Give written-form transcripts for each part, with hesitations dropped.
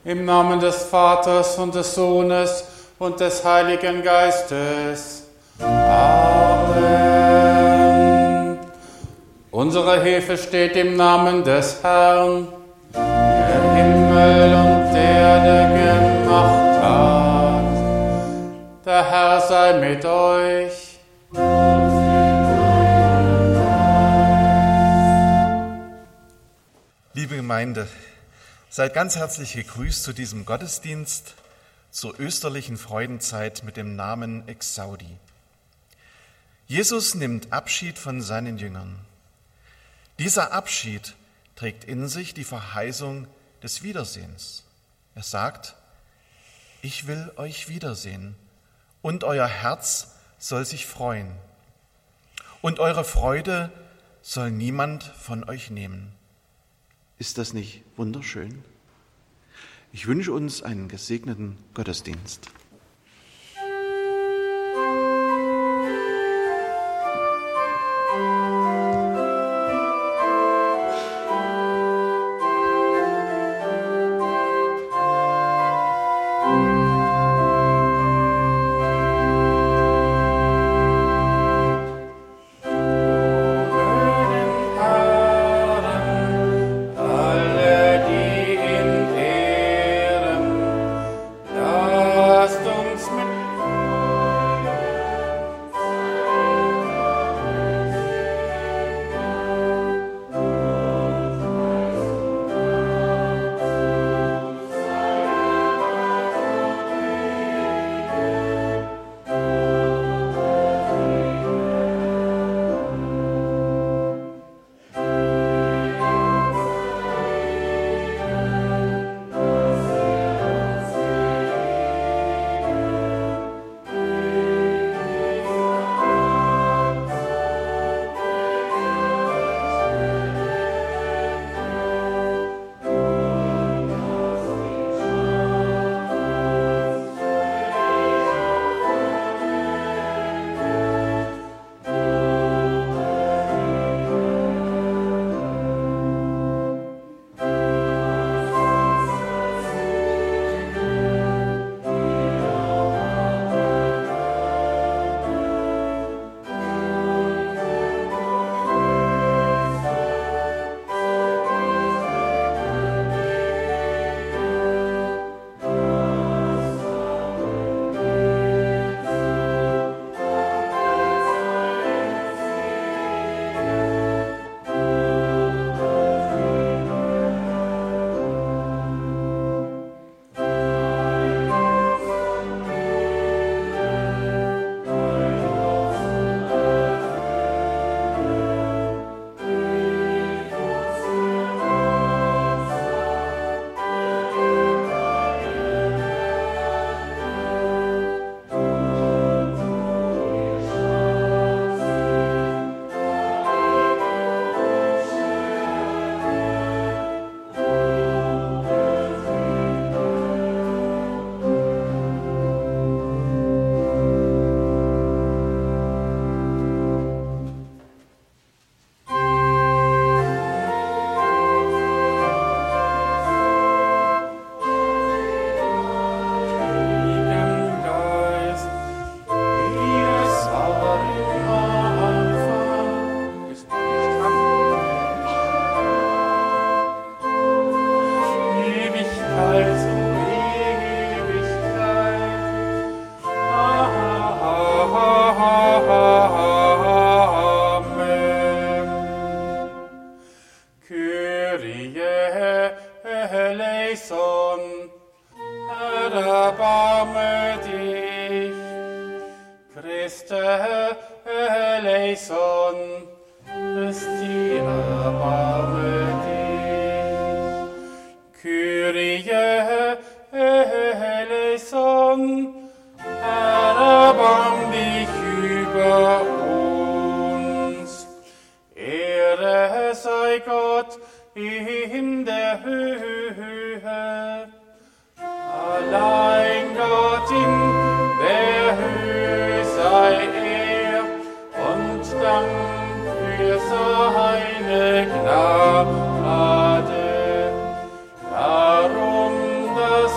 Im Namen des Vaters und des Sohnes und des Heiligen Geistes. Amen. Unsere Hilfe steht im Namen des Herrn, der Himmel und Erde gemacht hat. Der Herr sei mit euch. Liebe Gemeinde, seid ganz herzlich gegrüßt zu diesem Gottesdienst, zur österlichen Freudenzeit mit dem Namen Exaudi. Jesus nimmt Abschied von seinen Jüngern. Dieser Abschied trägt in sich die Verheißung des Wiedersehens. Er sagt, ich will euch wiedersehen und euer Herz soll sich freuen und eure Freude soll niemand von euch nehmen. Ist das nicht wunderschön? Ich wünsche uns einen gesegneten Gottesdienst. Gnade, darum das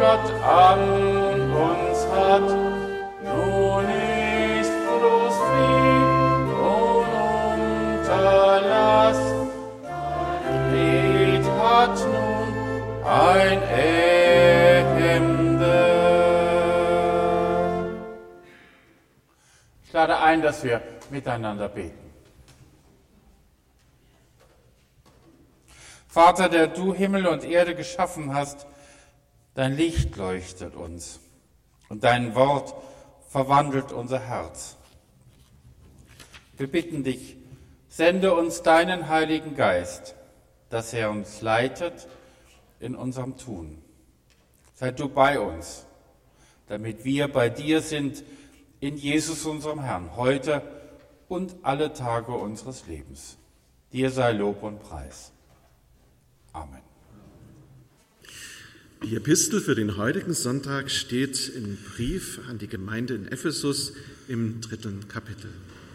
Gott an uns hat, nun ist bloß Fried und Unterlass. Gebet hat nun ein Ende. Ich lade ein, dass wir miteinander beten. Vater, der du Himmel und Erde geschaffen hast, dein Licht leuchtet uns und dein Wort verwandelt unser Herz. Wir bitten dich, sende uns deinen Heiligen Geist, dass er uns leitet in unserem Tun. Sei du bei uns, damit wir bei dir sind, in Jesus, unserem Herrn, heute und alle Tage unseres Lebens. Dir sei Lob und Preis. Amen. Die Epistel für den heutigen Sonntag steht im Brief an die Gemeinde in Ephesus im 3. Kapitel.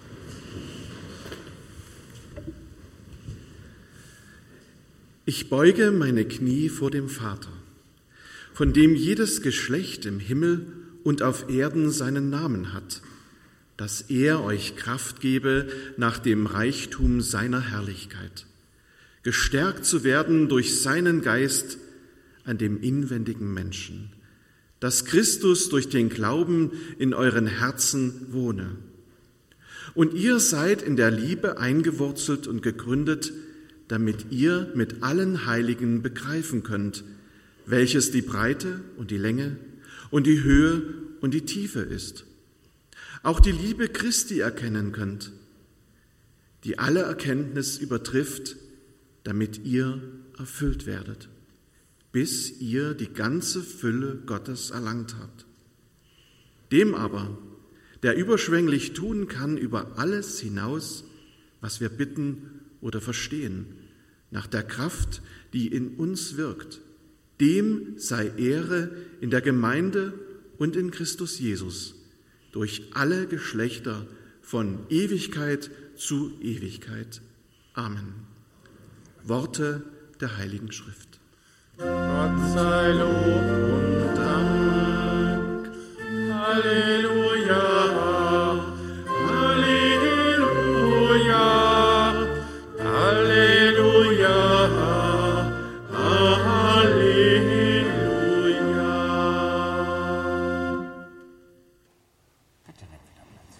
Ich beuge meine Knie vor dem Vater, von dem jedes Geschlecht im Himmel und auf Erden seinen Namen hat, dass er euch Kraft gebe nach dem Reichtum seiner Herrlichkeit, gestärkt zu werden durch seinen Geist an dem inwendigen Menschen, dass Christus durch den Glauben in euren Herzen wohne. Und ihr seid in der Liebe eingewurzelt und gegründet, damit ihr mit allen Heiligen begreifen könnt, welches die Breite und die Länge und die Höhe und die Tiefe ist. Auch die Liebe Christi erkennen könnt, die alle Erkenntnis übertrifft, damit ihr erfüllt werdet, bis ihr die ganze Fülle Gottes erlangt habt. Dem aber, der überschwänglich tun kann über alles hinaus, was wir bitten oder verstehen, nach der Kraft, die in uns wirkt, dem sei Ehre in der Gemeinde und in Christus Jesus, durch alle Geschlechter von Ewigkeit zu Ewigkeit. Amen. Worte der Heiligen Schrift. Gott sei Lob und Dank. Halleluja, Halleluja, Halleluja, Halleluja. Bitte nimm wieder Platz.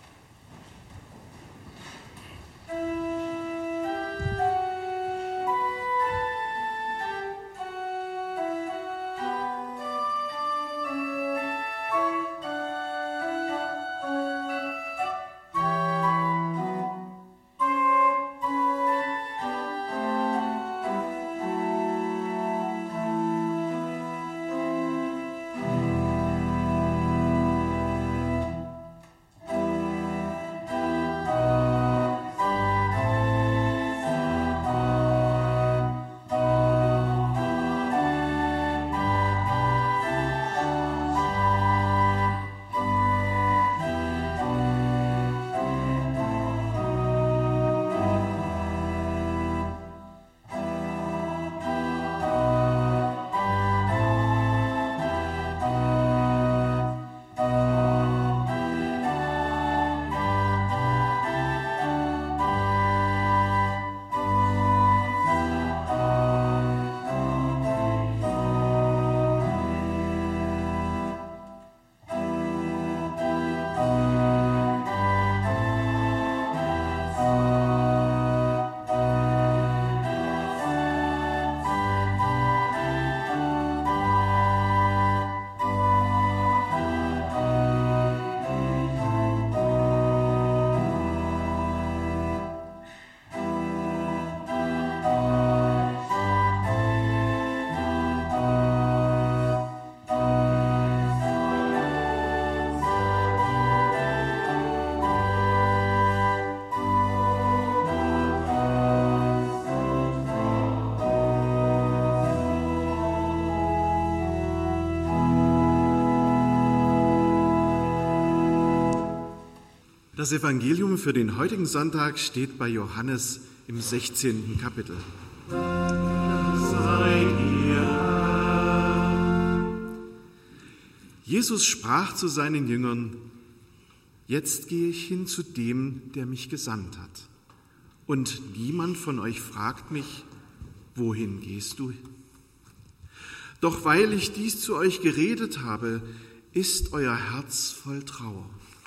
Das Evangelium für den heutigen Sonntag steht bei Johannes im 16. Kapitel. Jesus sprach zu seinen Jüngern: Jetzt gehe ich hin zu dem, der mich gesandt hat. Und niemand von euch fragt mich: Wohin gehst du? Doch weil ich dies zu euch geredet habe, ist euer Herz voll Trauer.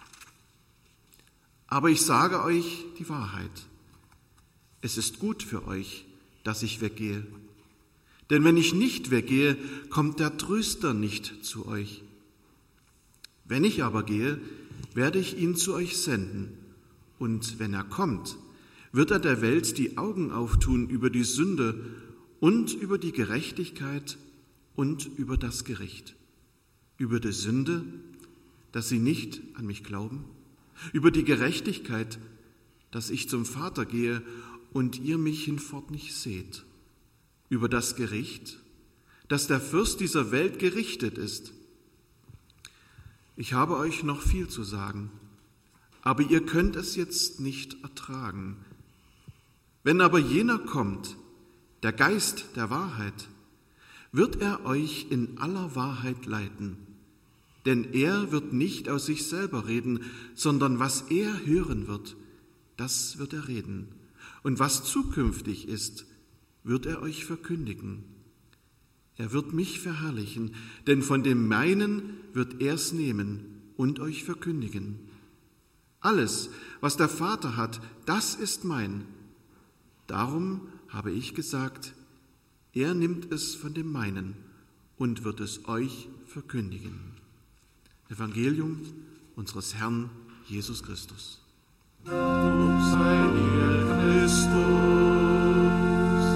Aber ich sage euch die Wahrheit: Es ist gut für euch, dass ich weggehe. Denn wenn ich nicht weggehe, kommt der Tröster nicht zu euch. Wenn ich aber gehe, werde ich ihn zu euch senden. Und wenn er kommt, wird er der Welt die Augen auftun über die Sünde und über die Gerechtigkeit und über das Gericht. Über die Sünde, dass sie nicht an mich glauben. Über die Gerechtigkeit, dass ich zum Vater gehe und ihr mich hinfort nicht seht. Über das Gericht, dass der Fürst dieser Welt gerichtet ist. Ich habe euch noch viel zu sagen, aber ihr könnt es jetzt nicht ertragen. Wenn aber jener kommt, der Geist der Wahrheit, wird er euch in aller Wahrheit leiten. Denn er wird nicht aus sich selber reden, sondern was er hören wird, das wird er reden. Und was zukünftig ist, wird er euch verkündigen. Er wird mich verherrlichen, denn von dem meinen wird er's nehmen und euch verkündigen. Alles, was der Vater hat, das ist mein. Darum habe ich gesagt, er nimmt es von dem meinen und wird es euch verkündigen. Evangelium unseres Herrn Jesus Christus. Lob sei dir, Christus.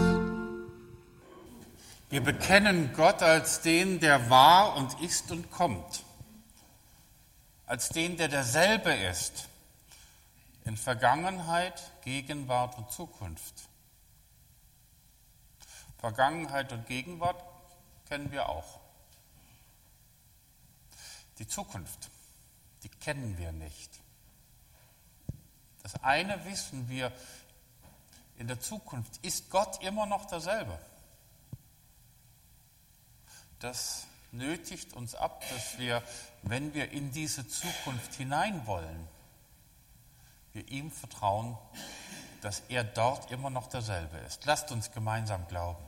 Wir bekennen Gott als den, der war und ist und kommt, als den, der derselbe ist, in Vergangenheit, Gegenwart und Zukunft. Vergangenheit und Gegenwart kennen wir auch. Die Zukunft, die kennen wir nicht. Das eine wissen wir, in der Zukunft ist Gott immer noch derselbe. Das nötigt uns ab, dass wir, wenn wir in diese Zukunft hinein wollen, wir ihm vertrauen, dass er dort immer noch derselbe ist. Lasst uns gemeinsam glauben.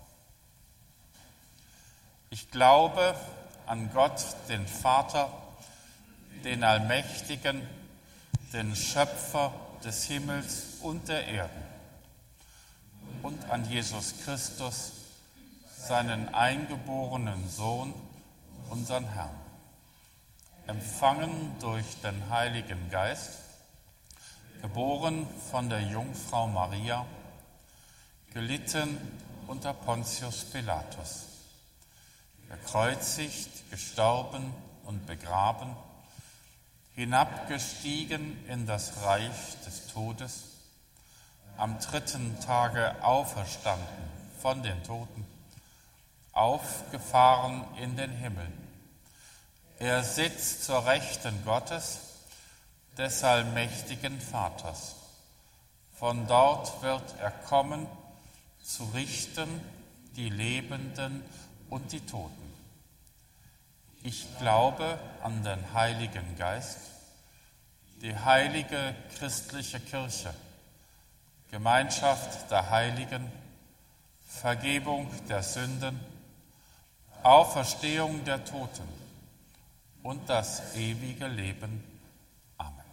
Ich glaube an Gott, den Vater, den Allmächtigen, den Schöpfer des Himmels und der Erde und an Jesus Christus, seinen eingeborenen Sohn, unseren Herrn, empfangen durch den Heiligen Geist, geboren von der Jungfrau Maria, gelitten unter Pontius Pilatus, gekreuzigt, gestorben und begraben, hinabgestiegen in das Reich des Todes, am 3. Tage auferstanden von den Toten, aufgefahren in den Himmel. Er sitzt zur Rechten Gottes, des allmächtigen Vaters. Von dort wird er kommen, zu richten die Lebenden und die Toten. Ich glaube an den Heiligen Geist, die heilige christliche Kirche, Gemeinschaft der Heiligen, Vergebung der Sünden, Auferstehung der Toten und das ewige Leben. Amen.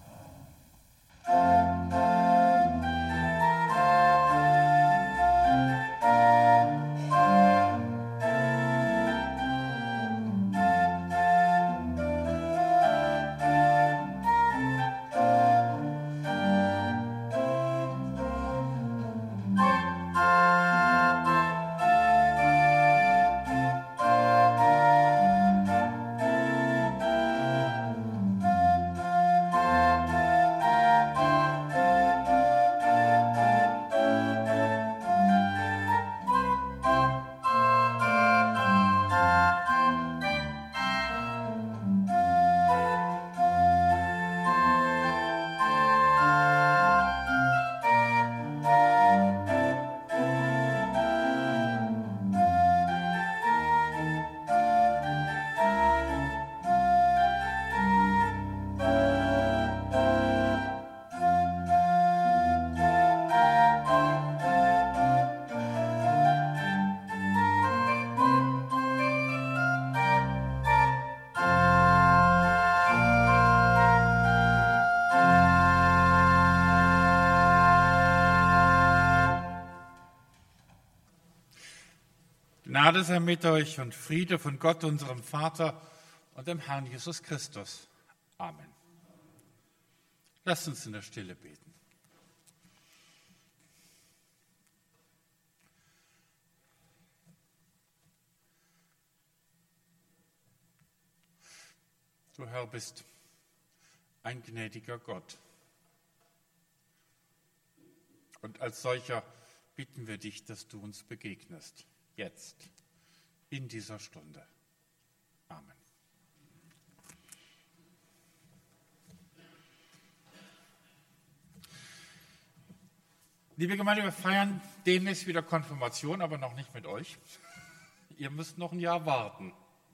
Gnade sei mit euch und Friede von Gott, unserem Vater und dem Herrn Jesus Christus. Amen. Lasst uns in der Stille beten. Du Herr bist ein gnädiger Gott. Und als solcher bitten wir dich, dass du uns begegnest. Jetzt, in dieser Stunde. Amen. Liebe Gemeinde, wir feiern demnächst wieder Konfirmation, aber noch nicht mit euch. Ihr müsst noch ein Jahr warten.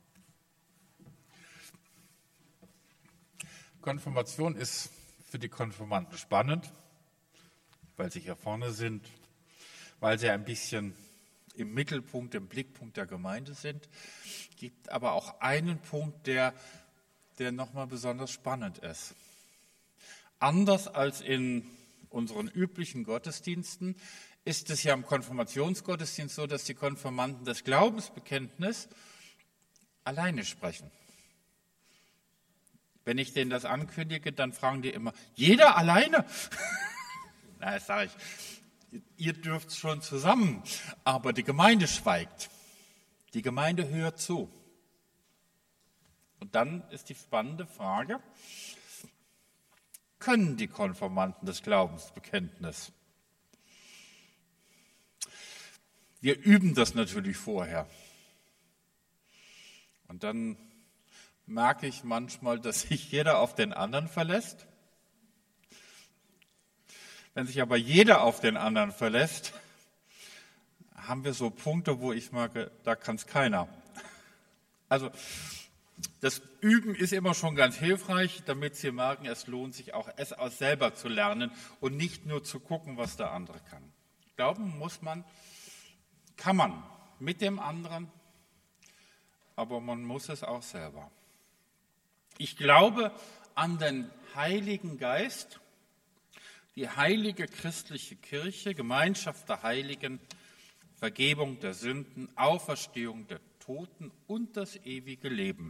Konfirmation ist für die Konfirmanden spannend, weil sie hier vorne sind, weil sie ein bisschen im Mittelpunkt, im Blickpunkt der Gemeinde sind. Es gibt aber auch einen Punkt, der nochmal besonders spannend ist. Anders als in unseren üblichen Gottesdiensten ist es ja im Konfirmationsgottesdienst so, dass die Konfirmanden das Glaubensbekenntnis alleine sprechen. Wenn ich denen das ankündige, dann fragen die immer, jeder alleine? Na, das sage ich. Ihr dürft schon zusammen, aber die Gemeinde schweigt. Die Gemeinde hört zu. Und dann ist die spannende Frage, können die Konfirmanden das Glaubensbekenntnis? Wir üben das natürlich vorher. Und dann merke ich manchmal, dass sich jeder auf den anderen verlässt. Wenn sich aber jeder auf den anderen verlässt, haben wir so Punkte, wo ich merke, da kann es keiner. Also das Üben ist immer schon ganz hilfreich, damit Sie merken, es lohnt sich auch, es aus selber zu lernen und nicht nur zu gucken, was der andere kann. Glauben kann man mit dem anderen, aber man muss es auch selber. Ich glaube an den Heiligen Geist, die heilige christliche Kirche, Gemeinschaft der Heiligen, Vergebung der Sünden, Auferstehung der Toten und das ewige Leben.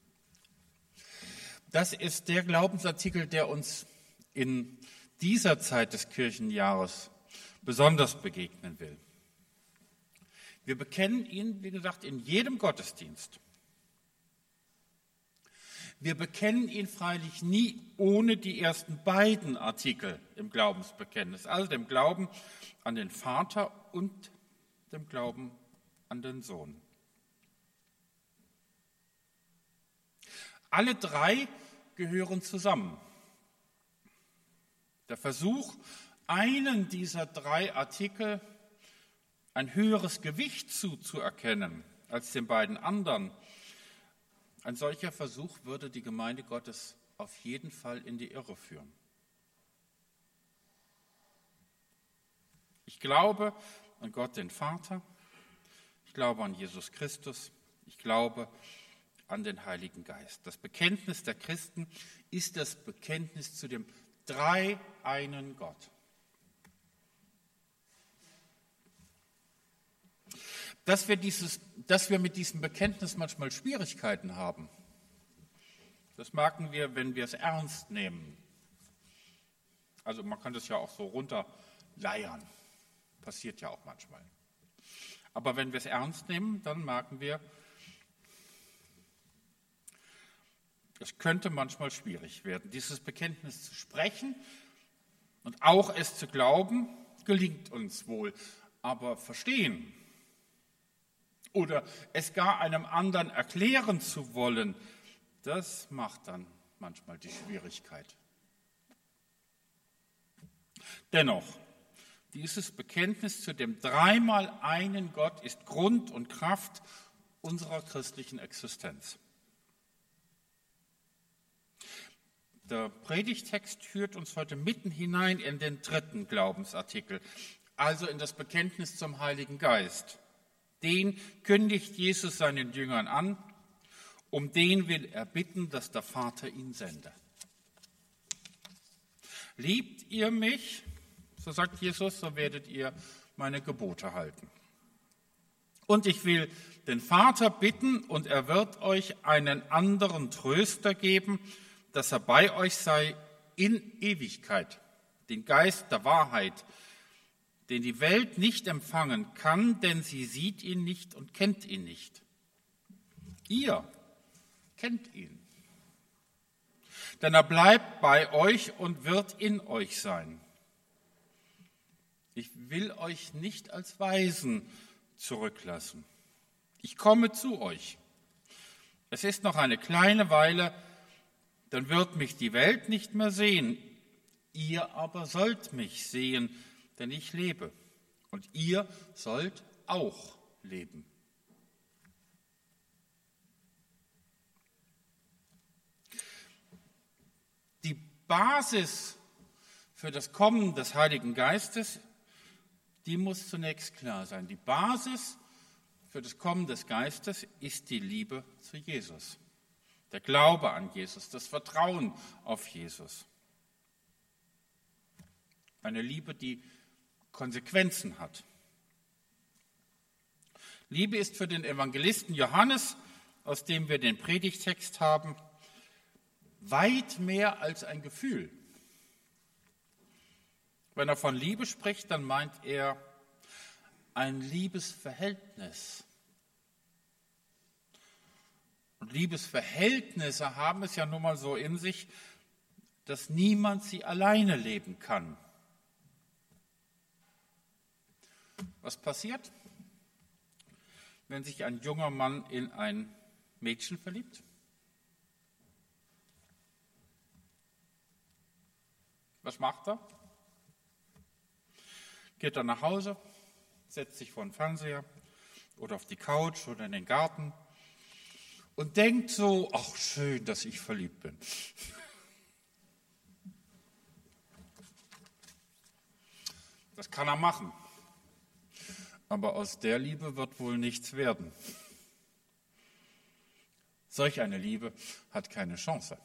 Das ist der Glaubensartikel, der uns in dieser Zeit des Kirchenjahres besonders begegnen will. Wir bekennen ihn, wie gesagt, in jedem Gottesdienst. Wir bekennen ihn freilich nie ohne die ersten beiden Artikel im Glaubensbekenntnis, also dem Glauben an den Vater und dem Glauben an den Sohn. Alle drei gehören zusammen. Der Versuch, einen dieser drei Artikel ein höheres Gewicht zuzuerkennen als den beiden anderen, ein solcher Versuch würde die Gemeinde Gottes auf jeden Fall in die Irre führen. Ich glaube an Gott, den Vater, ich glaube an Jesus Christus, ich glaube an den Heiligen Geist. Das Bekenntnis der Christen ist das Bekenntnis zu dem dreieinen Gott. Dass wir mit diesem Bekenntnis manchmal Schwierigkeiten haben, das merken wir, wenn wir es ernst nehmen. Also man kann das ja auch so runterleiern, passiert ja auch manchmal. Aber wenn wir es ernst nehmen, dann merken wir, es könnte manchmal schwierig werden. Dieses Bekenntnis zu sprechen und auch es zu glauben, gelingt uns wohl, aber verstehen oder es gar einem anderen erklären zu wollen, das macht dann manchmal die Schwierigkeit. Dennoch, dieses Bekenntnis zu dem dreimal einen Gott ist Grund und Kraft unserer christlichen Existenz. Der Predigtext führt uns heute mitten hinein in den dritten Glaubensartikel, also in das Bekenntnis zum Heiligen Geist. Den kündigt Jesus seinen Jüngern an, um den will er bitten, dass der Vater ihn sende. Liebt ihr mich, so sagt Jesus, so werdet ihr meine Gebote halten. Und ich will den Vater bitten, und er wird euch einen anderen Tröster geben, dass er bei euch sei in Ewigkeit, den Geist der Wahrheit, den die Welt nicht empfangen kann, denn sie sieht ihn nicht und kennt ihn nicht. Ihr kennt ihn, denn er bleibt bei euch und wird in euch sein. Ich will euch nicht als Waisen zurücklassen. Ich komme zu euch. Es ist noch eine kleine Weile, dann wird mich die Welt nicht mehr sehen. Ihr aber sollt mich sehen, denn ich lebe. Und ihr sollt auch leben. Die Basis für das Kommen des Heiligen Geistes, die muss zunächst klar sein. Die Basis für das Kommen des Geistes ist die Liebe zu Jesus, der Glaube an Jesus, das Vertrauen auf Jesus. Eine Liebe, die Konsequenzen hat. Liebe ist für den Evangelisten Johannes, aus dem wir den Predigtext haben, weit mehr als ein Gefühl. Wenn er von Liebe spricht, dann meint er ein Liebesverhältnis. Und Liebesverhältnisse haben es ja nun mal so in sich, dass niemand sie alleine leben kann. Was passiert, wenn sich ein junger Mann in ein Mädchen verliebt? Was macht er? Geht er nach Hause, setzt sich vor den Fernseher oder auf die Couch oder in den Garten und denkt so, ach schön, dass ich verliebt bin. Das kann er machen. Aber aus der Liebe wird wohl nichts werden. Solch eine Liebe hat keine Chance.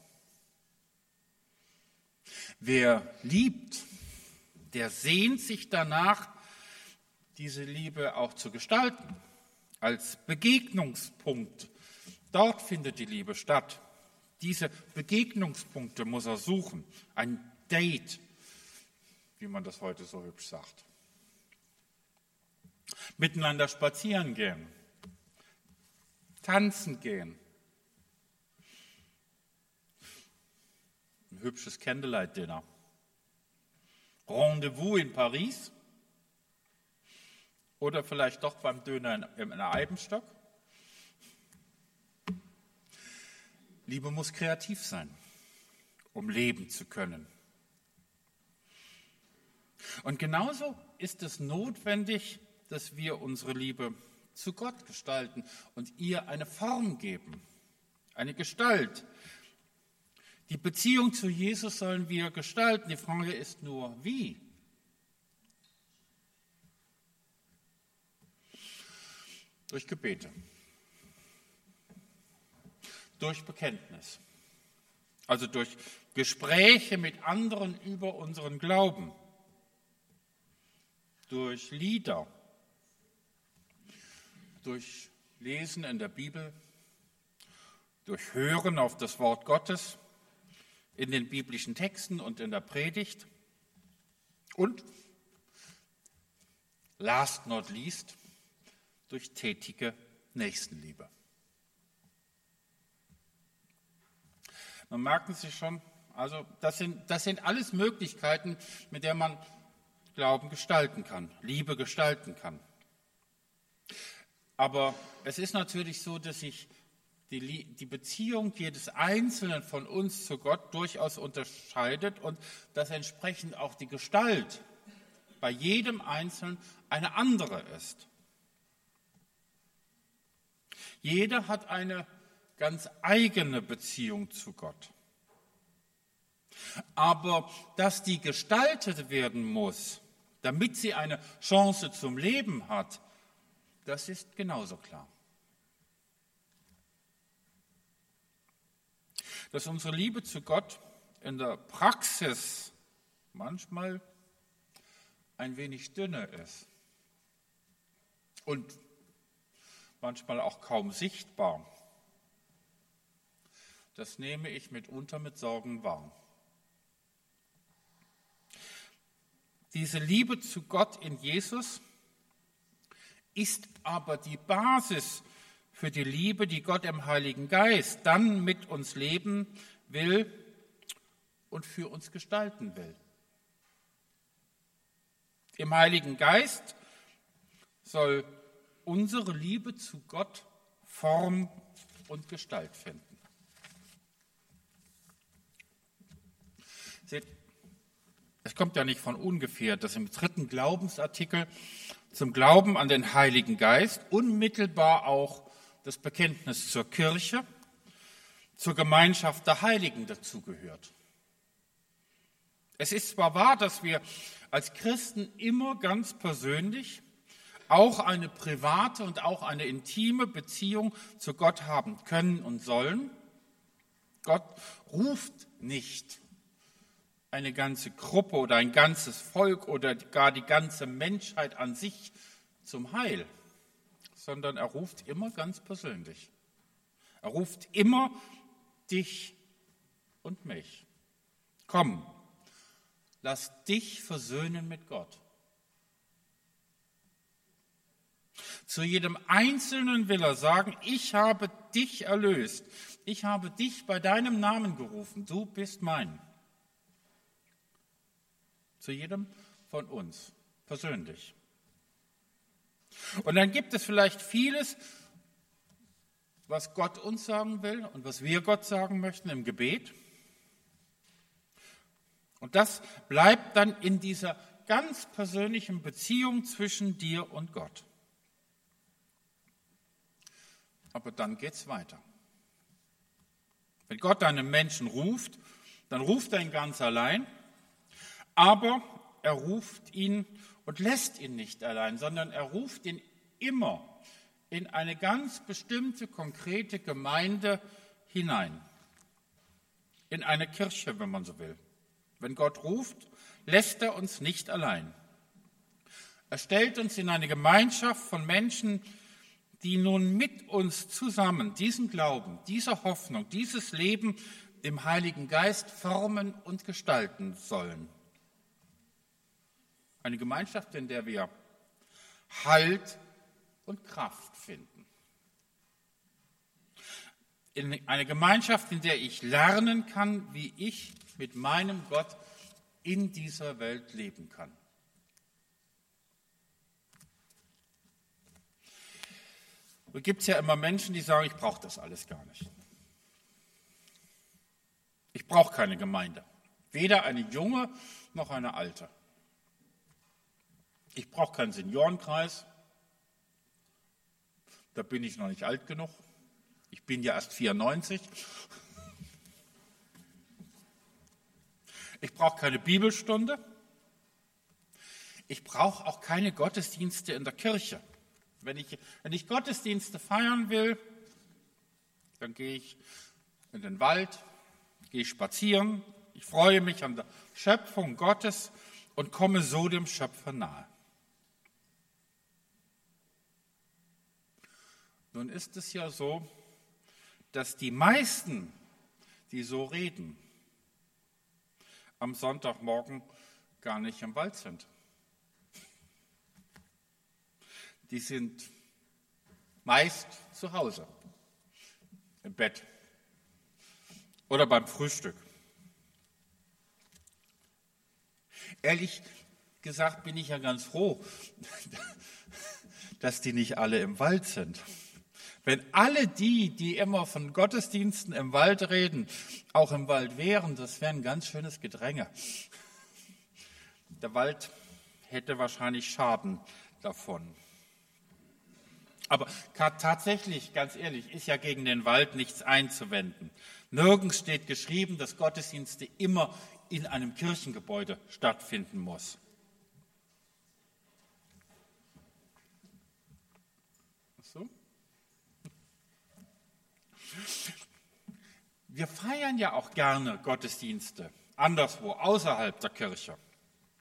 Wer liebt, der sehnt sich danach, diese Liebe auch zu gestalten, als Begegnungspunkt. Dort findet die Liebe statt. Diese Begegnungspunkte muss er suchen. Ein Date, wie man das heute so hübsch sagt. Miteinander spazieren gehen, tanzen gehen, ein hübsches Candlelight-Dinner, Rendezvous in Paris oder vielleicht doch beim Döner in Eibenstock. Liebe muss kreativ sein, um leben zu können. Und genauso ist es notwendig, dass wir unsere Liebe zu Gott gestalten und ihr eine Form geben, eine Gestalt. Die Beziehung zu Jesus sollen wir gestalten. Die Frage ist nur, wie? Durch Gebete, durch Bekenntnis, also durch Gespräche mit anderen über unseren Glauben, durch Lieder, durch Lesen in der Bibel, durch Hören auf das Wort Gottes, in den biblischen Texten und in der Predigt und, last not least, durch tätige Nächstenliebe. Man merken Sie schon, also das sind alles Möglichkeiten, mit der man Glauben gestalten kann, Liebe gestalten kann. Aber es ist natürlich so, dass sich die Beziehung jedes Einzelnen von uns zu Gott durchaus unterscheidet und dass entsprechend auch die Gestalt bei jedem Einzelnen eine andere ist. Jeder hat eine ganz eigene Beziehung zu Gott. Aber dass die gestaltet werden muss, damit sie eine Chance zum Leben hat, das ist genauso klar. Dass unsere Liebe zu Gott in der Praxis manchmal ein wenig dünner ist und manchmal auch kaum sichtbar. Das nehme ich mitunter mit Sorgen wahr. Diese Liebe zu Gott in Jesus ist aber die Basis für die Liebe, die Gott im Heiligen Geist dann mit uns leben will und für uns gestalten will. Im Heiligen Geist soll unsere Liebe zu Gott Form und Gestalt finden. Seht, es kommt ja nicht von ungefähr, dass im 3. Glaubensartikel zum Glauben an den Heiligen Geist unmittelbar auch das Bekenntnis zur Kirche, zur Gemeinschaft der Heiligen dazugehört. Es ist zwar wahr, dass wir als Christen immer ganz persönlich auch eine private und auch eine intime Beziehung zu Gott haben können und sollen. Gott ruft nicht eine ganze Gruppe oder ein ganzes Volk oder gar die ganze Menschheit an sich zum Heil, sondern er ruft immer ganz persönlich. Er ruft immer dich und mich. Komm, lass dich versöhnen mit Gott. Zu jedem Einzelnen will er sagen, ich habe dich erlöst. Ich habe dich bei deinem Namen gerufen. Du bist mein. Zu jedem von uns, persönlich. Und dann gibt es vielleicht vieles, was Gott uns sagen will und was wir Gott sagen möchten im Gebet. Und das bleibt dann in dieser ganz persönlichen Beziehung zwischen dir und Gott. Aber dann geht's weiter. Wenn Gott einen Menschen ruft, dann ruft er ihn ganz allein, aber er ruft ihn und lässt ihn nicht allein, sondern er ruft ihn immer in eine ganz bestimmte, konkrete Gemeinde hinein. In eine Kirche, wenn man so will. Wenn Gott ruft, lässt er uns nicht allein. Er stellt uns in eine Gemeinschaft von Menschen, die nun mit uns zusammen diesen Glauben, diese Hoffnung, dieses Leben im Heiligen Geist formen und gestalten sollen. Eine Gemeinschaft, in der wir Halt und Kraft finden. In eine Gemeinschaft, in der ich lernen kann, wie ich mit meinem Gott in dieser Welt leben kann. Da gibt es ja immer Menschen, die sagen, ich brauche das alles gar nicht. Ich brauche keine Gemeinde. Weder eine junge noch eine alte. Ich brauche keinen Seniorenkreis. Da bin ich noch nicht alt genug. Ich bin ja erst 94. Ich brauche keine Bibelstunde. Ich brauche auch keine Gottesdienste in der Kirche. Wenn ich Gottesdienste feiern will, dann gehe ich in den Wald, gehe spazieren. Ich freue mich an der Schöpfung Gottes und komme so dem Schöpfer nahe. Nun ist es ja so, dass die meisten, die so reden, am Sonntagmorgen gar nicht im Wald sind. Die sind meist zu Hause, im Bett oder beim Frühstück. Ehrlich gesagt bin ich ja ganz froh, dass die nicht alle im Wald sind. Wenn alle die immer von Gottesdiensten im Wald reden, auch im Wald wären, das wäre ein ganz schönes Gedränge. Der Wald hätte wahrscheinlich Schaden davon. Aber tatsächlich, ganz ehrlich, ist ja gegen den Wald nichts einzuwenden. Nirgends steht geschrieben, dass Gottesdienste immer in einem Kirchengebäude stattfinden muss. So? Wir feiern ja auch gerne Gottesdienste anderswo, außerhalb der Kirche.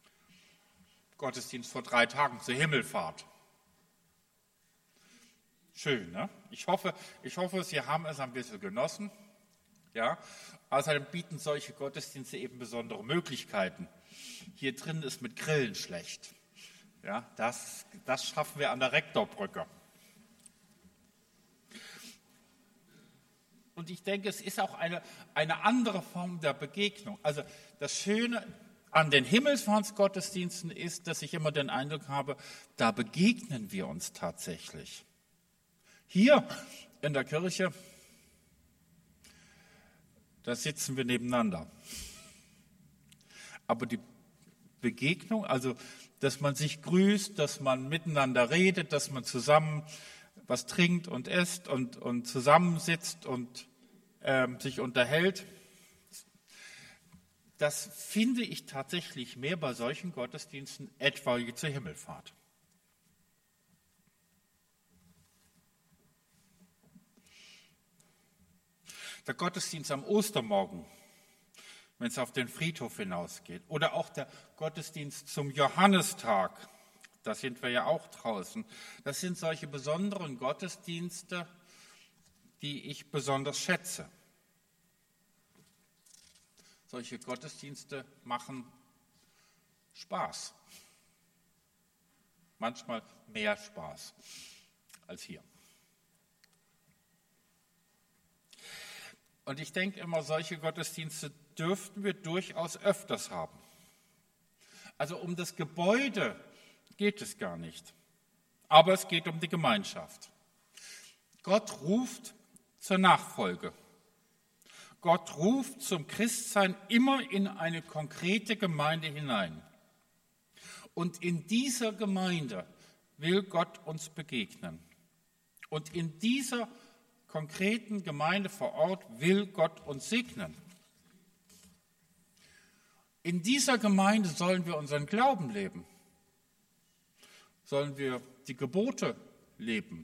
Gottesdienst vor 3 Tagen zur Himmelfahrt. Schön, ne? Ich hoffe, Sie haben es ein bisschen genossen. Ja? Außerdem bieten solche Gottesdienste eben besondere Möglichkeiten. Hier drin ist mit Grillen schlecht. Ja, das schaffen wir an der Rektorbrücke. Und ich denke, es ist auch eine andere Form der Begegnung. Also das Schöne an den Himmelfahrtsgottesdiensten ist, dass ich immer den Eindruck habe, da begegnen wir uns tatsächlich. Hier in der Kirche, da sitzen wir nebeneinander. Aber die Begegnung, also dass man sich grüßt, dass man miteinander redet, dass man zusammen was trinkt und isst und zusammensitzt und sich unterhält, das finde ich tatsächlich mehr bei solchen Gottesdiensten, etwa wie zur Himmelfahrt. Der Gottesdienst am Ostermorgen, wenn es auf den Friedhof hinausgeht, oder auch der Gottesdienst zum Johannistag, da sind wir ja auch draußen, das sind solche besonderen Gottesdienste, die ich besonders schätze. Solche Gottesdienste machen Spaß. Manchmal mehr Spaß als hier. Und ich denke immer, solche Gottesdienste dürften wir durchaus öfters haben. Also um das Gebäude geht es gar nicht, aber es geht um die Gemeinschaft. Gott ruft zur Nachfolge. Gott ruft zum Christsein immer in eine konkrete Gemeinde hinein. Und in dieser Gemeinde will Gott uns begegnen. Und in dieser konkreten Gemeinde vor Ort will Gott uns segnen. In dieser Gemeinde sollen wir unseren Glauben leben. Sollen wir die Gebote leben.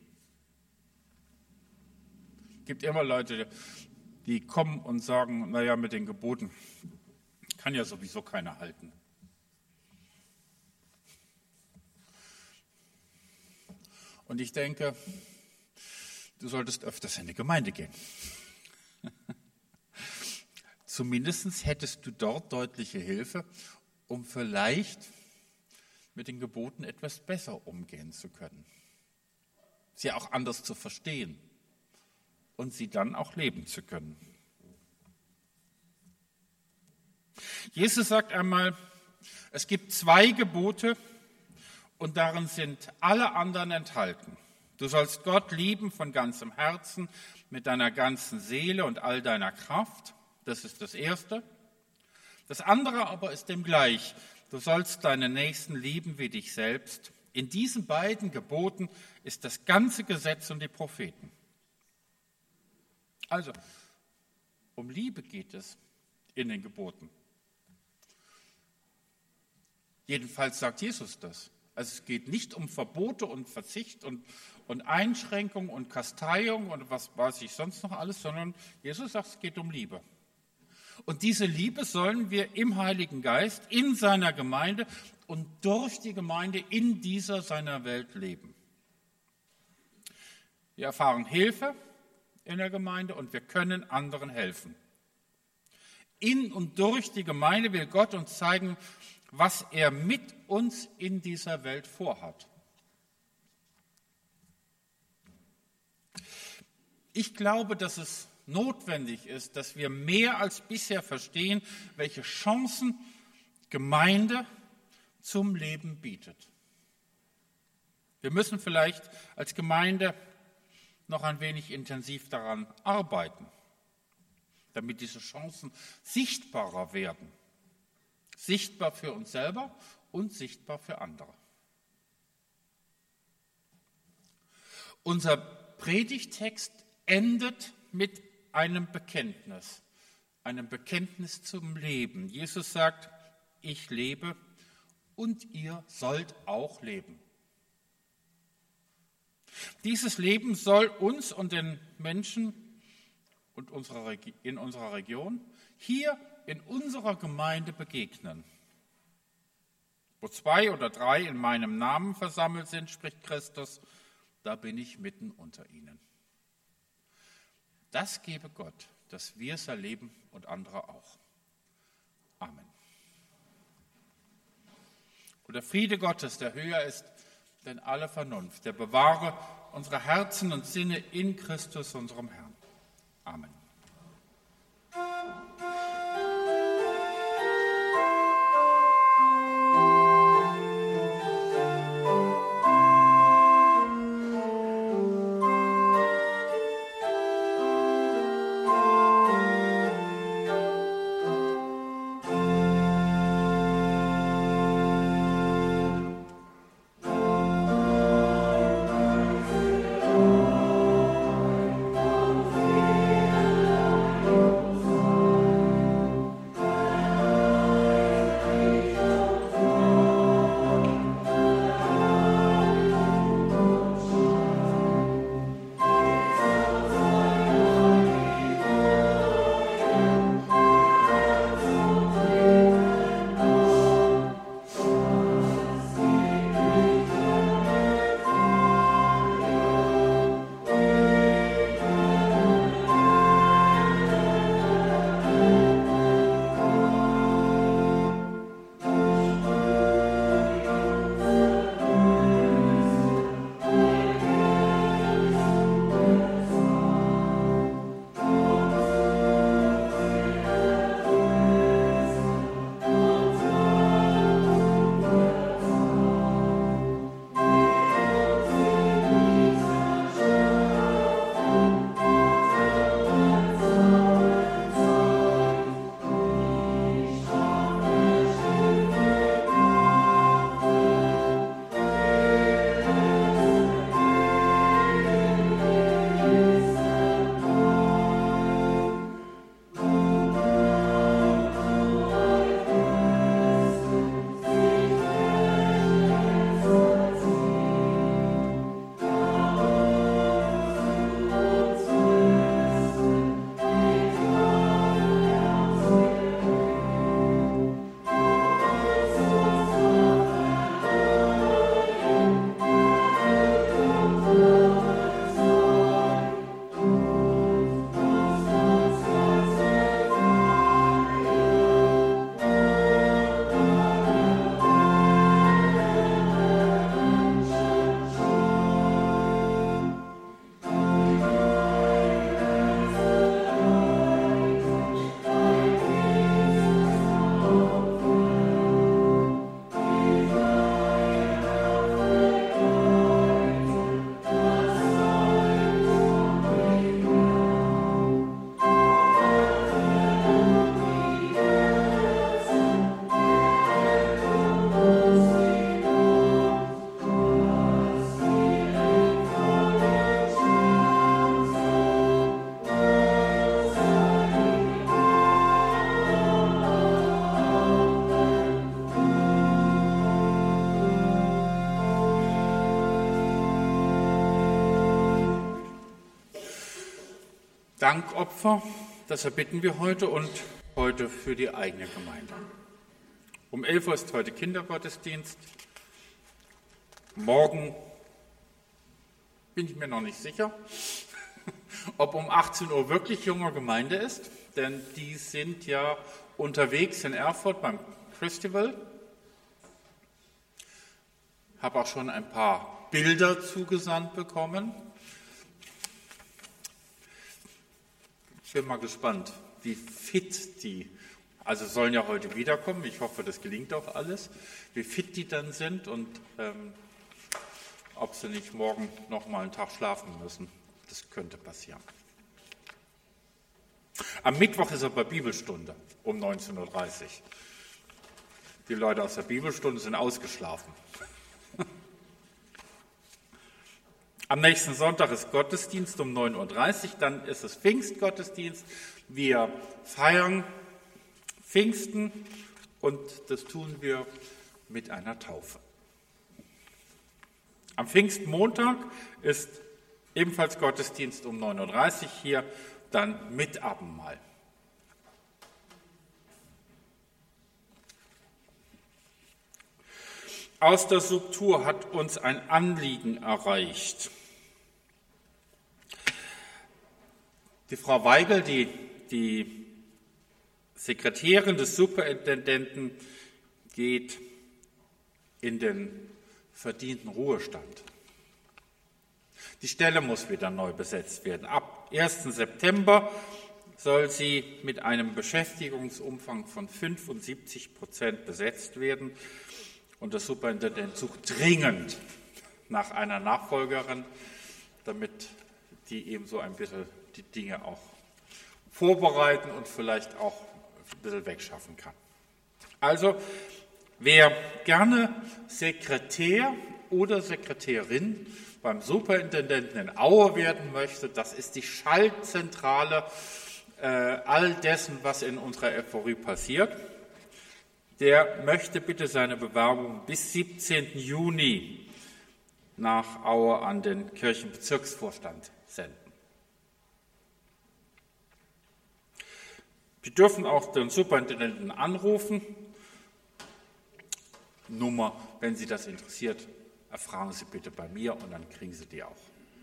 Es gibt immer Leute, die kommen und sagen, naja, mit den Geboten kann ja sowieso keiner halten. Und ich denke, du solltest öfters in die Gemeinde gehen. Zumindest hättest du dort deutliche Hilfe, um vielleicht mit den Geboten etwas besser umgehen zu können. Sie auch anders zu verstehen und sie dann auch leben zu können. Jesus sagt einmal, es gibt 2 Gebote und darin sind alle anderen enthalten. Du sollst Gott lieben von ganzem Herzen, mit deiner ganzen Seele und all deiner Kraft. Das ist das Erste. Das andere aber ist dem gleich. Du sollst deinen Nächsten lieben wie dich selbst. In diesen beiden Geboten ist das ganze Gesetz und die Propheten. Also, um Liebe geht es in den Geboten. Jedenfalls sagt Jesus das. Also es geht nicht um Verbote und Verzicht und Einschränkung und Kasteiung und was weiß ich sonst noch alles, sondern Jesus sagt, es geht um Liebe. Und diese Liebe sollen wir im Heiligen Geist, in seiner Gemeinde und durch die Gemeinde in dieser seiner Welt leben. Wir erfahren Hilfe in der Gemeinde und wir können anderen helfen. In und durch die Gemeinde will Gott uns zeigen, was er mit uns in dieser Welt vorhat. Ich glaube, dass es notwendig ist, dass wir mehr als bisher verstehen, welche Chancen Gemeinde zum Leben bietet. Wir müssen vielleicht als Gemeinde noch ein wenig intensiv daran arbeiten, damit diese Chancen sichtbarer werden. Sichtbar für uns selber und sichtbar für andere. Unser Predigtext endet mit einem Bekenntnis zum Leben. Jesus sagt, ich lebe und ihr sollt auch leben. Dieses Leben soll uns und den Menschen und in unserer Region hier in unserer Gemeinde begegnen. Wo 2 oder 3 in meinem Namen versammelt sind, spricht Christus, da bin ich mitten unter ihnen. Das gebe Gott, dass wir es erleben und andere auch. Amen. Und der Friede Gottes, der höher ist denn alle Vernunft, der bewahre unsere Herzen und Sinne in Christus, unserem Herrn. Amen. Dankopfer, das erbitten wir heute und heute für die eigene Gemeinde. Um 11 Uhr ist heute Kindergottesdienst. Morgen bin ich mir noch nicht sicher, ob um 18 Uhr wirklich junge Gemeinde ist, denn die sind ja unterwegs in Erfurt beim Festival. Habe auch schon ein paar Bilder zugesandt bekommen. Ich bin mal gespannt, wie fit die, also sollen ja heute wiederkommen, ich hoffe, das gelingt auch alles, wie fit die dann sind und ob sie nicht morgen noch mal einen Tag schlafen müssen. Das könnte passieren. Am Mittwoch ist aber Bibelstunde um 19.30 Uhr. Die Leute aus der Bibelstunde sind ausgeschlafen. Am nächsten Sonntag ist Gottesdienst um 9.30 Uhr, dann ist es Pfingstgottesdienst. Wir feiern Pfingsten und das tun wir mit einer Taufe. Am Pfingstmontag ist ebenfalls Gottesdienst um 9.30 Uhr hier, dann mit Abendmahl. Aus der Subtur hat uns ein Anliegen erreicht. Die Frau Weigel, die Sekretärin des Superintendenten, geht in den verdienten Ruhestand. Die Stelle muss wieder neu besetzt werden. Ab 1. September soll sie mit einem Beschäftigungsumfang von 75% besetzt werden. Und der Superintendent sucht dringend nach einer Nachfolgerin, damit die eben so ein bisschen die Dinge auch vorbereiten und vielleicht auch ein bisschen wegschaffen kann. Also, wer gerne Sekretär oder Sekretärin beim Superintendenten in Aue werden möchte, das ist die Schaltzentrale all dessen, was in unserer FORI passiert. Der möchte bitte seine Bewerbung bis 17. Juni nach Aue an den Kirchenbezirksvorstand senden. Sie dürfen auch den Superintendenten anrufen. Nummer, wenn Sie das interessiert, erfragen Sie bitte bei mir und dann kriegen Sie die auch.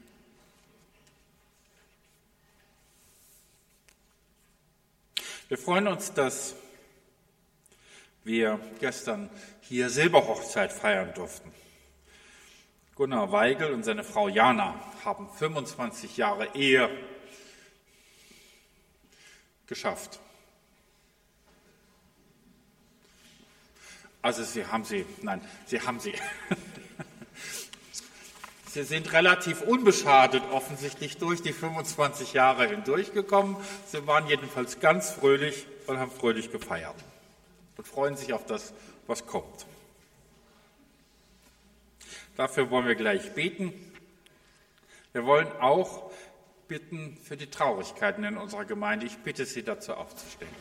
Wir freuen uns, dass wir gestern hier Silberhochzeit feiern durften. Gunnar Weigel und seine Frau Jana haben 25 Jahre Ehe geschafft. Also Sie haben sie. Sie sind relativ unbeschadet offensichtlich durch die 25 Jahre hindurchgekommen. Sie waren jedenfalls ganz fröhlich und haben fröhlich gefeiert und freuen sich auf das, was kommt. Dafür wollen wir gleich beten. Wir wollen auch bitten für die Traurigkeiten in unserer Gemeinde. Ich bitte Sie dazu aufzustehen.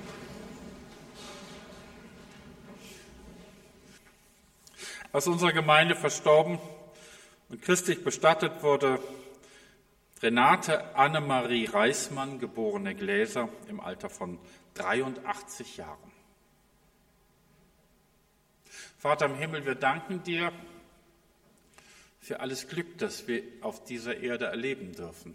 Aus unserer Gemeinde verstorben und christlich bestattet wurde Renate Annemarie Reismann, geborene Gläser, im Alter von 83 Jahren. Vater im Himmel, wir danken dir für alles Glück, das wir auf dieser Erde erleben dürfen.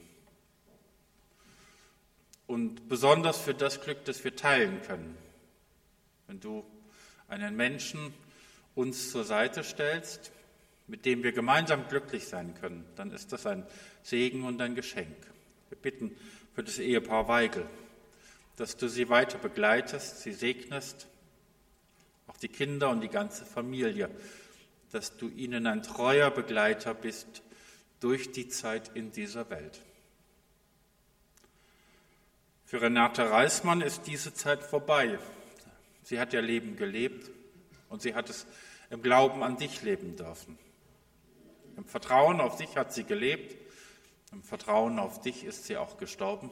Und besonders für das Glück, das wir teilen können. Wenn du einen Menschen uns zur Seite stellst, mit dem wir gemeinsam glücklich sein können, dann ist das ein Segen und ein Geschenk. Wir bitten für das Ehepaar Weigel, dass du sie weiter begleitest, sie segnest, auch die Kinder und die ganze Familie, dass du ihnen ein treuer Begleiter bist durch die Zeit in dieser Welt. Für Renate Reismann ist diese Zeit vorbei. Sie hat ihr Leben gelebt und sie hat es im Glauben an dich leben dürfen. Im Vertrauen auf dich hat sie gelebt, im Vertrauen auf dich ist sie auch gestorben.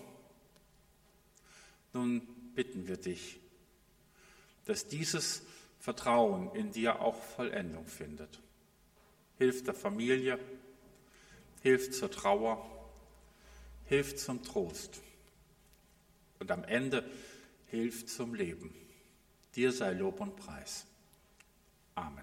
Nun bitten wir dich, dass dieses Vertrauen in dir auch Vollendung findet. Hilf der Familie, hilf zur Trauer, hilf zum Trost und am Ende hilf zum Leben. Dir sei Lob und Preis. Amen.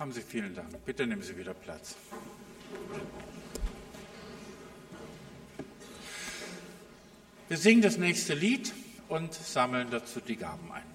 Haben Sie vielen Dank. Bitte nehmen Sie wieder Platz. Wir singen das nächste Lied und sammeln dazu die Gaben ein.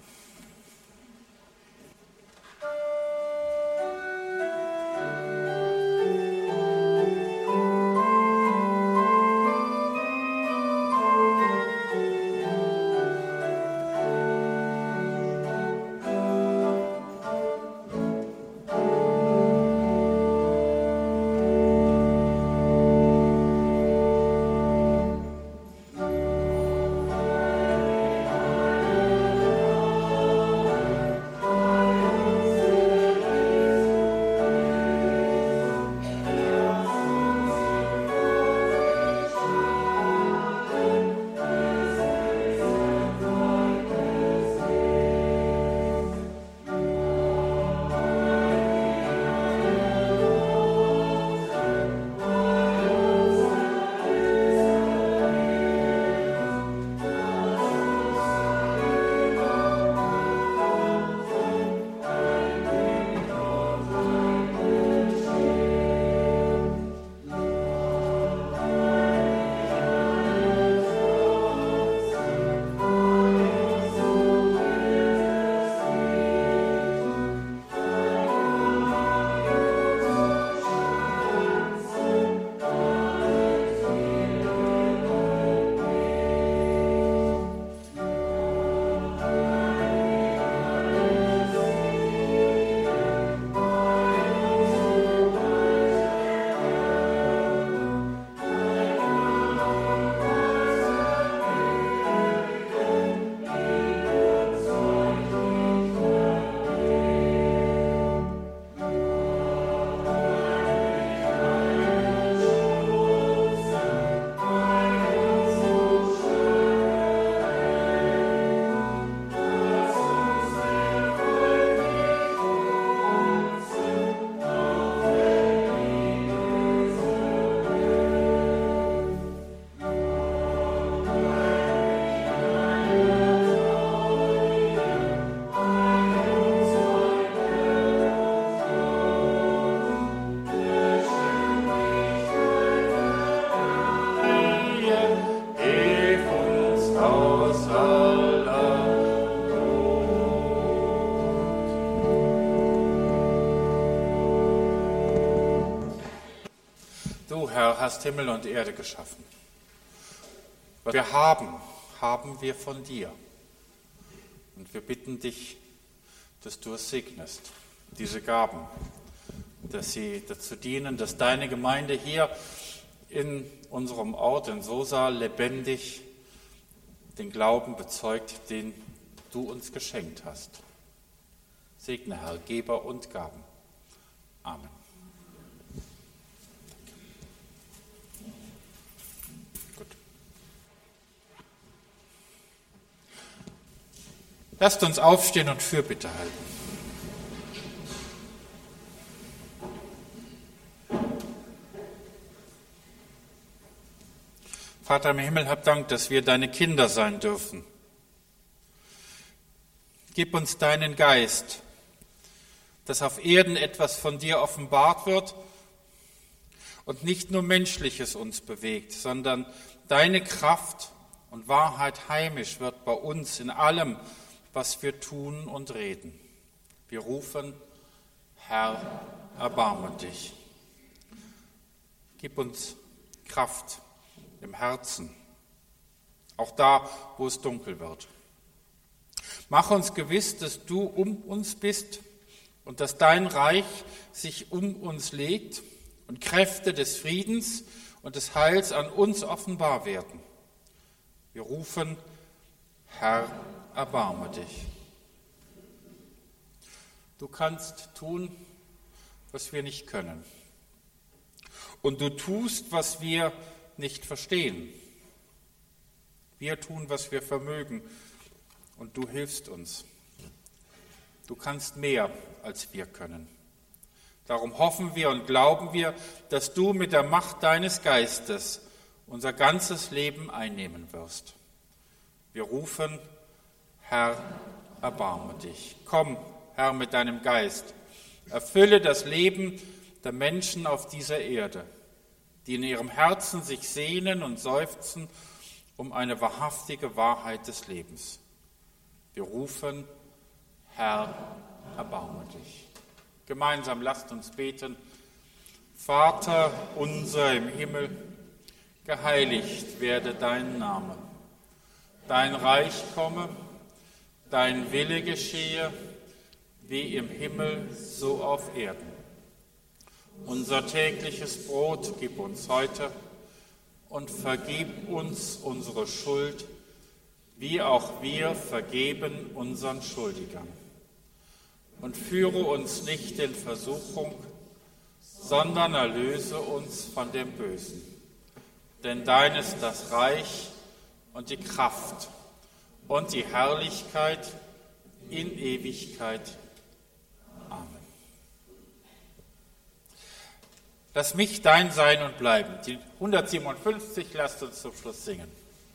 Du, Herr, hast Himmel und Erde geschaffen. Was wir haben, haben wir von dir. Und wir bitten dich, dass du es segnest, diese Gaben, dass sie dazu dienen, dass deine Gemeinde hier in unserem Ort, in Sosa, lebendig den Glauben bezeugt, den du uns geschenkt hast. Segne, Herr, Geber und Gaben. Amen. Gut. Lasst uns aufstehen und Fürbitte halten. Vater im Himmel, hab Dank, dass wir deine Kinder sein dürfen. Gib uns deinen Geist, dass auf Erden etwas von dir offenbart wird und nicht nur Menschliches uns bewegt, sondern deine Kraft und Wahrheit heimisch wird bei uns in allem, was wir tun und reden. Wir rufen, Herr, erbarme dich. Gib uns Kraft im Herzen, auch da, wo es dunkel wird. Mach uns gewiss, dass du um uns bist und dass dein Reich sich um uns legt und Kräfte des Friedens und des Heils an uns offenbar werden. Wir rufen, Herr, erbarme dich. Du kannst tun, was wir nicht können. Und du tust, was wir nicht verstehen. Wir tun, was wir vermögen, und du hilfst uns. Du kannst mehr, als wir können. Darum hoffen wir und glauben wir, dass du mit der Macht deines Geistes unser ganzes Leben einnehmen wirst. Wir rufen, Herr, erbarme dich. Komm, Herr, mit deinem Geist Erfülle das Leben der Menschen auf dieser Erde, die in ihrem Herzen sich sehnen und seufzen um eine wahrhaftige Wahrheit des Lebens. Wir rufen, Herr, erbarme dich. Gemeinsam lasst uns beten. Vater unser im Himmel, geheiligt werde dein Name. Dein Reich komme, dein Wille geschehe, wie im Himmel, so auf Erden. Unser tägliches Brot gib uns heute und vergib uns unsere Schuld, wie auch wir vergeben unseren Schuldigern. Und führe uns nicht in Versuchung, sondern erlöse uns von dem Bösen. Denn dein ist das Reich und die Kraft und die Herrlichkeit in Ewigkeit. Amen. Lass mich dein sein und bleiben. Die 157 lasst uns zum Schluss singen.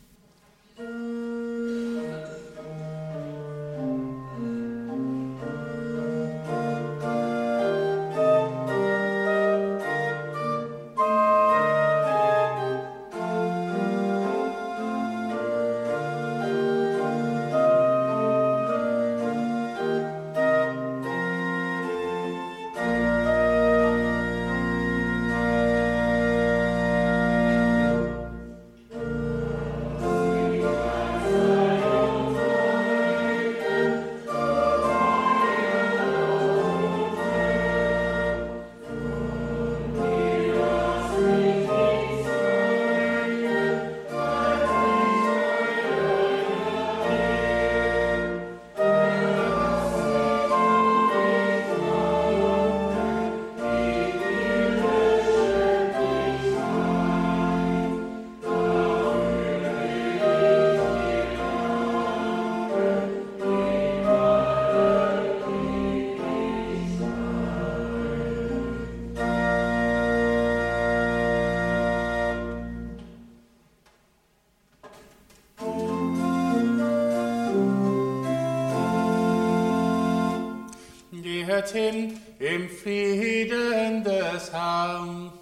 Geht hin im Frieden des Herrn.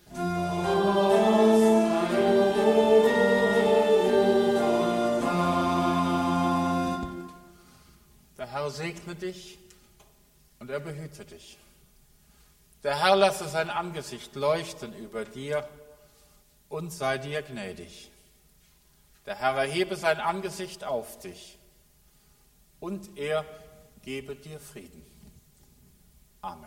Der Herr segne dich und er behüte dich. Der Herr lasse sein Angesicht leuchten über dir und sei dir gnädig. Der Herr erhebe sein Angesicht auf dich und er gebe dir Frieden. Amen.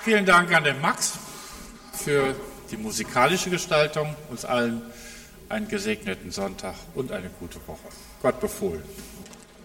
Vielen Dank an den Max für die musikalische Gestaltung. Uns allen einen gesegneten Sonntag und eine gute Woche. Gott befohlen.